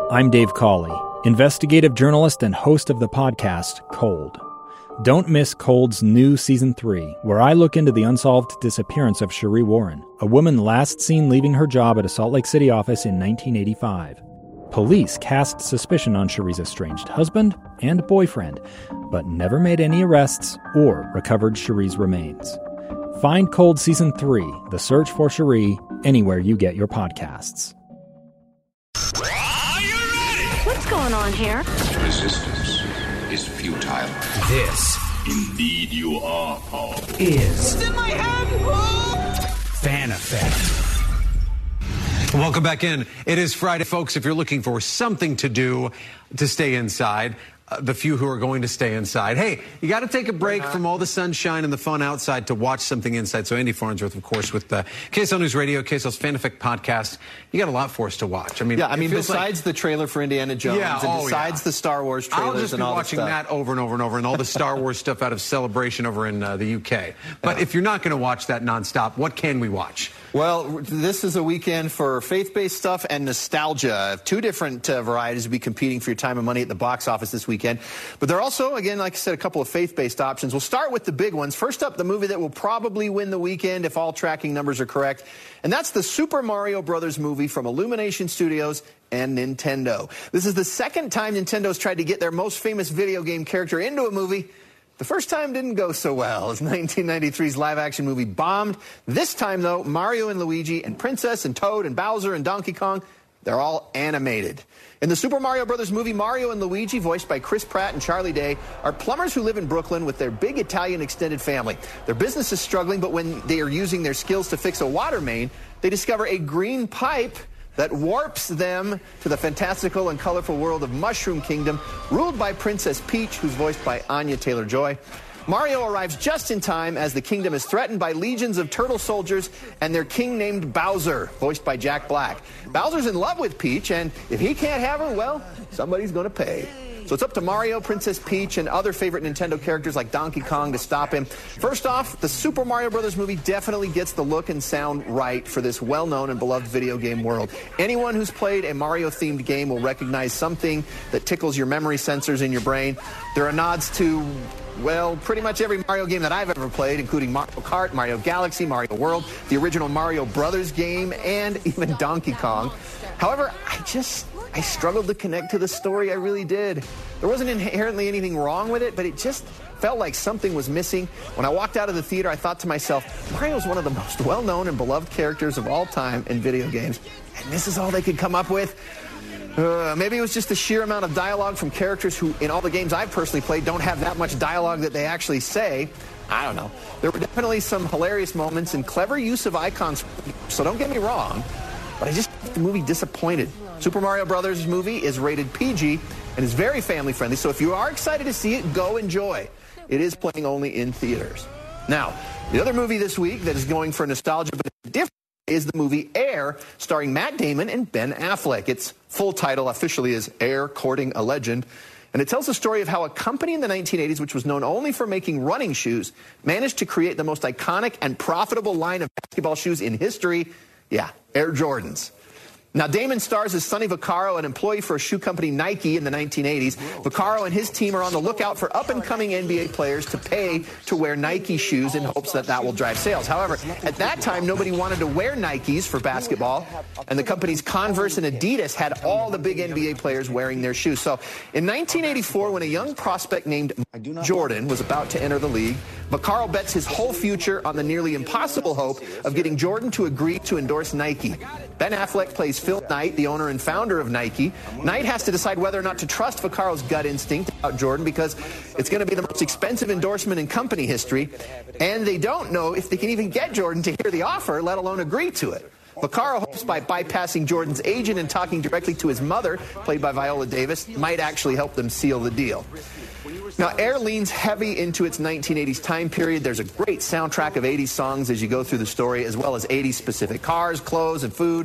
I'm Dave Cawley, investigative journalist and host of the podcast Cold. Don't miss Cold's new Season 3, where I look into the unsolved disappearance of Sheree Warren, a woman last seen leaving her job at a Salt Lake City office in 1985. Police cast suspicion on Sheree's estranged husband and boyfriend, but never made any arrests or recovered Sheree's remains. Find Cold Season 3, The Search for Sheree, anywhere you get your podcasts. Are you ready? What's going on here? Resistance is futile. This, Indeed you are, Paul. is It's in my hand! Fan Effect. Welcome back in. It is Friday, folks. If you're looking for something to do to stay inside, the few who are going to stay inside, hey, you got to take a break from all the sunshine and the fun outside to watch something inside. So Andy Farnsworth, of course, with KSL News Radio, KSL's Fan Effect podcast, you got a lot for us to watch. Besides the trailer for Indiana Jones, besides the Star Wars trailers, I'll just be watching that over and over and over, and all the Star Wars stuff out of Celebration over in the UK. But if you're not going to watch that nonstop, what can we watch? Well, this is a weekend for faith-based stuff and nostalgia. Two different varieties will be competing for your time and money at the box office this weekend. But there are also, again, like I said, a couple of faith-based options. We'll start with the big ones. First up, the movie that will probably win the weekend if all tracking numbers are correct. And that's the Super Mario Brothers movie from Illumination Studios and Nintendo. This is the second time Nintendo's tried to get their most famous video game character into a movie. The first time didn't go so well, as 1993's live-action movie bombed. This time, though, Mario and Luigi and Princess and Toad and Bowser and Donkey Kong, they're all animated. In the Super Mario Brothers movie, Mario and Luigi, voiced by Chris Pratt and Charlie Day, are plumbers who live in Brooklyn with their big Italian extended family. Their business is struggling, but when they are using their skills to fix a water main, they discover a green pipe that warps them to the fantastical and colorful world of Mushroom Kingdom, ruled by Princess Peach, who's voiced by Anya Taylor-Joy. Mario arrives just in time as the kingdom is threatened by legions of turtle soldiers and their king named Bowser, voiced by Jack Black. Bowser's in love with Peach, and if he can't have her, well, somebody's going to pay. So it's up to Mario, Princess Peach, and other favorite Nintendo characters like Donkey Kong to stop him. First off, the Super Mario Brothers movie definitely gets the look and sound right for this well-known and beloved video game world. Anyone who's played a Mario-themed game will recognize something that tickles your memory sensors in your brain. There are nods to, well, pretty much every Mario game that I've ever played, including Mario Kart, Mario Galaxy, Mario World, the original Mario Brothers game, and even Donkey Kong. However, I struggled to connect to the story. I really did. There wasn't inherently anything wrong with it, but it just felt like something was missing. When I walked out of the theater, I thought to myself, Mario's one of the most well-known and beloved characters of all time in video games, and this is all they could come up with? Maybe it was just the sheer amount of dialogue from characters who, in all the games I've personally played, don't have that much dialogue that they actually say. I don't know. There were definitely some hilarious moments and clever use of icons, so don't get me wrong, but I just think the movie disappointed. Super Mario Brothers movie is rated PG and is very family-friendly, so if you are excited to see it, go enjoy. It is playing only in theaters. Now, the other movie this week that is going for nostalgia but different is the movie Air, starring Matt Damon and Ben Affleck. Its full title officially is Air, Courting a Legend, and it tells the story of how a company in the 1980s, which was known only for making running shoes, managed to create the most iconic and profitable line of basketball shoes in history. Yeah, Air Jordans. Now, Damon stars as Sonny Vaccaro, an employee for a shoe company Nike in the 1980s. Vaccaro and his team are on the lookout for up-and-coming NBA players to pay to wear Nike shoes in hopes that that will drive sales. However, at that time, nobody wanted to wear Nikes for basketball, and the companies Converse and Adidas had all the big NBA players wearing their shoes. So in 1984, when a young prospect named Jordan was about to enter the league, Vaccaro bets his whole future on the nearly impossible hope of getting Jordan to agree to endorse Nike. Ben Affleck plays Phil Knight, the owner and founder of Nike. Knight has to decide whether or not to trust Vaccaro's gut instinct about Jordan because it's going to be the most expensive endorsement in company history, and they don't know if they can even get Jordan to hear the offer, let alone agree to it. Vaccaro hopes by bypassing Jordan's agent and talking directly to his mother, played by Viola Davis, might actually help them seal the deal. Now, Air leans heavy into its 1980s time period. There's a great soundtrack of 80s songs as you go through the story, as well as 80s specific cars, clothes, and food.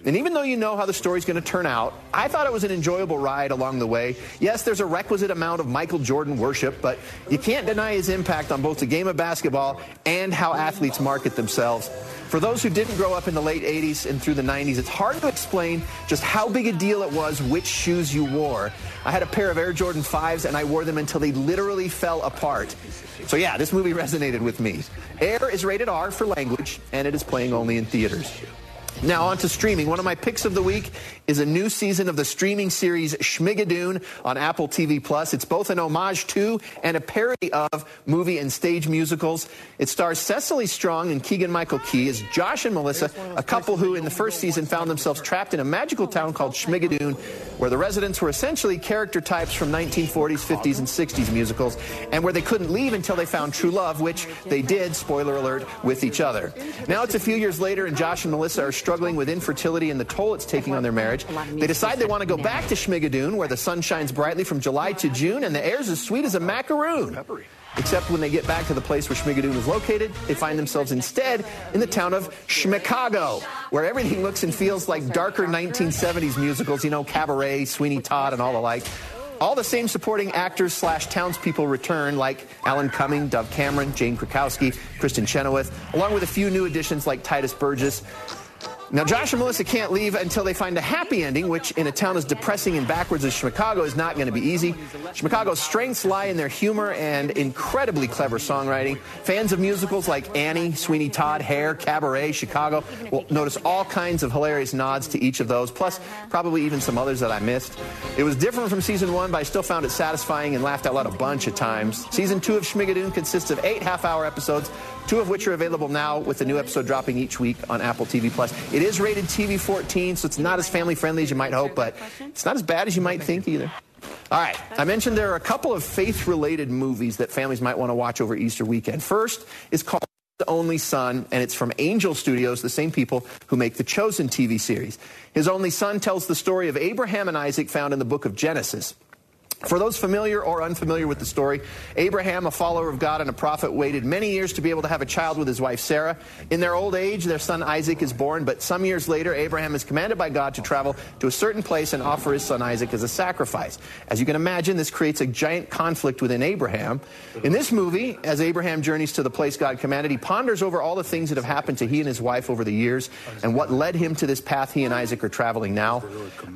And even though you know how the story's going to turn out, I thought it was an enjoyable ride along the way. Yes, there's a requisite amount of Michael Jordan worship, but you can't deny his impact on both the game of basketball and how athletes market themselves. For those who didn't grow up in the late 80s and through the 90s, it's hard to explain just how big a deal it was which shoes you wore. I had a pair of Air Jordan 5s, and I wore them until they literally fell apart. So yeah, this movie resonated with me. Air is rated R for language, and it is playing only in theaters. Now on to streaming. One of my picks of the week is a new season of the streaming series Schmigadoon on Apple TV+. It's both an homage to and a parody of movie and stage musicals. It stars Cecily Strong and Keegan-Michael Key as Josh and Melissa, a couple who in the first season found themselves trapped in a magical town called Schmigadoon, where the residents were essentially character types from 1940s, 50s, and 60s musicals, and where they couldn't leave until they found true love, which they did, spoiler alert, with each other. Now it's a few years later, and Josh and Melissa are struggling with infertility and the toll it's taking on their marriage. They decide they want to go back to Schmigadoon, where the sun shines brightly from July to June, and the air's as sweet as a macaroon. Except when they get back to the place where Schmigadoon is located, they find themselves instead in the town of Schmicago, where everything looks and feels like darker 1970s musicals, you know, Cabaret, Sweeney Todd, and all the like. All the same supporting actors / townspeople return, like Alan Cumming, Dove Cameron, Jane Krakowski, Kristen Chenoweth, along with a few new additions like Titus Burgess. Now, Josh and Melissa can't leave until they find a happy ending, which in a town as depressing and backwards as Chicago is not going to be easy. Chicago's strengths lie in their humor and incredibly clever songwriting. Fans of musicals like Annie, Sweeney Todd, Hair, Cabaret, Chicago will notice all kinds of hilarious nods to each of those, plus probably even some others that I missed. It was different from Season 1, but I still found it satisfying and laughed out loud a bunch of times. Season 2 of Schmigadoon consists of 8 half-hour episodes, 2 of which are available now, with a new episode dropping each week on Apple TV+. It is rated TV 14, so it's not as family-friendly as you might hope, but it's not as bad as you might think either. All right, I mentioned there are a couple of faith-related movies that families might want to watch over Easter weekend. First is called His Only Son, and it's from Angel Studios, the same people who make the Chosen TV series. His Only Son tells the story of Abraham and Isaac found in the book of Genesis. For those familiar or unfamiliar with the story, Abraham, a follower of God and a prophet, waited many years to be able to have a child with his wife Sarah. In their old age, their son Isaac is born, but some years later, Abraham is commanded by God to travel to a certain place and offer his son Isaac as a sacrifice. As you can imagine, this creates a giant conflict within Abraham. In this movie, as Abraham journeys to the place God commanded, he ponders over all the things that have happened to he and his wife over the years and what led him to this path he and Isaac are traveling now.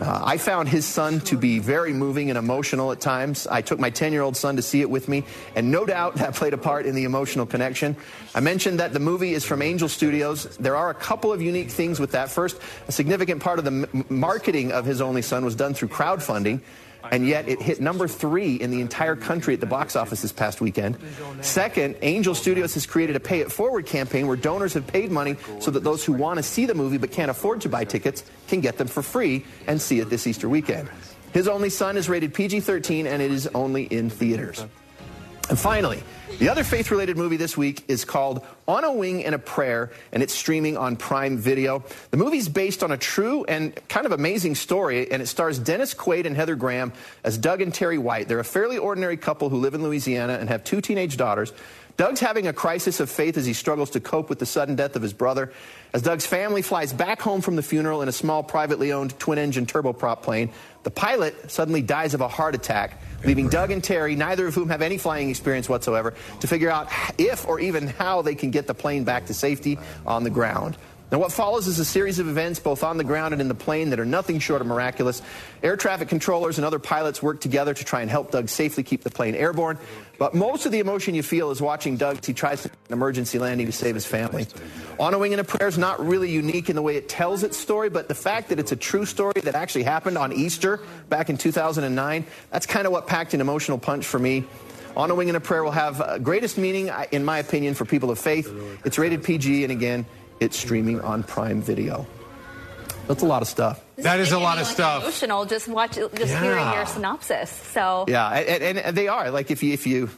I found his son to be very moving and emotional at times. I took my 10-year-old son to see it with me, and no doubt that played a part in the emotional connection. I mentioned that the movie is from Angel Studios. There are a couple of unique things with that. First, a significant part of the marketing of His Only Son was done through crowdfunding, and yet it hit number 3 in the entire country at the box office this past weekend. Second, Angel Studios has created a Pay It Forward campaign where donors have paid money so that those who want to see the movie but can't afford to buy tickets can get them for free and see it this Easter weekend. His Only Son is rated PG-13, and it is only in theaters. And finally, the other faith-related movie this week is called On a Wing and a Prayer, and it's streaming on Prime Video. The movie's based on a true and kind of amazing story, and it stars Dennis Quaid and Heather Graham as Doug and Terry White. They're a fairly ordinary couple who live in Louisiana and have 2 teenage daughters. Doug's having a crisis of faith as he struggles to cope with the sudden death of his brother. As Doug's family flies back home from the funeral in a small privately owned twin-engine turboprop plane, the pilot suddenly dies of a heart attack, leaving Doug and Terry, neither of whom have any flying experience whatsoever, to figure out if or even how they can get the plane back to safety on the ground. Now, what follows is a series of events, both on the ground and in the plane, that are nothing short of miraculous. Air traffic controllers and other pilots work together to try and help Doug safely keep the plane airborne. But most of the emotion you feel is watching Doug as he tries to make an emergency landing to save his family. On a Wing and a Prayer is not really unique in the way it tells its story, but the fact that it's a true story that actually happened on Easter back in 2009, that's kind of what packed an emotional punch for me. On a Wing and a Prayer will have greatest meaning, in my opinion, for people of faith. It's rated PG, and again, it's streaming on Prime Video. That's a lot of stuff. That is a lot of stuff. Emotional, just hearing your synopsis. So yeah, and they are like if you,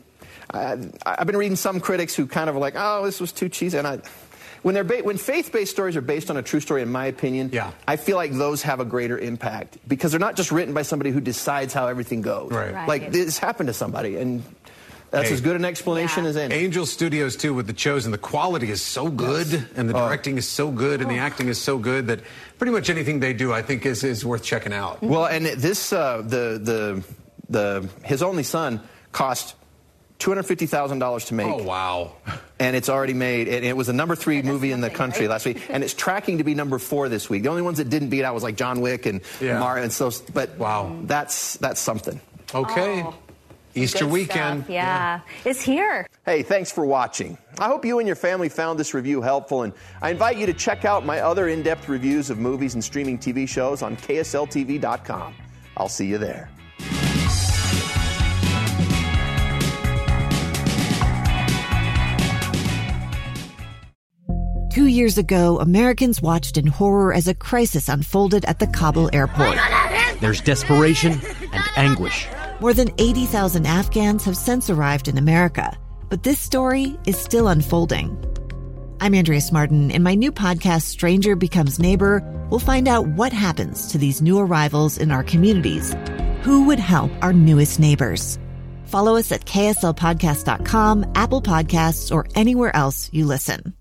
I've been reading some critics who kind of are like, oh, this was too cheesy, and when faith-based stories are based on a true story, in my opinion, I feel like those have a greater impact because they're not just written by somebody who decides how everything goes. Right. Like this happened to somebody, and That's as good an explanation as any. Angel Studios, too, with The Chosen. The quality is so good, and the directing is so good, and the acting is so good that pretty much anything they do, I think, is worth checking out. Well, and this, his only son cost $250,000 to make. Oh, wow. And it's already made. It was the number 3 movie in the country last week, and it's tracking to be number 4 this week. The only ones that didn't beat out was like John Wick and Mario, and so. But wow, that's something. Okay, Easter Good weekend. Stuff. Yeah, it's here. Hey, thanks for watching. I hope you and your family found this review helpful, and I invite you to check out my other in-depth reviews of movies and streaming TV shows on KSLTV.com. I'll see you there. Two years ago, Americans watched in horror as a crisis unfolded at the Kabul airport. There's desperation and anguish. More than 80,000 Afghans have since arrived in America, but this story is still unfolding. I'm Andrea Smartin. In my new podcast, Stranger Becomes Neighbor, we'll find out what happens to these new arrivals in our communities. Who would help our newest neighbors? Follow us at KSLpodcast.com, Apple Podcasts, or anywhere else you listen.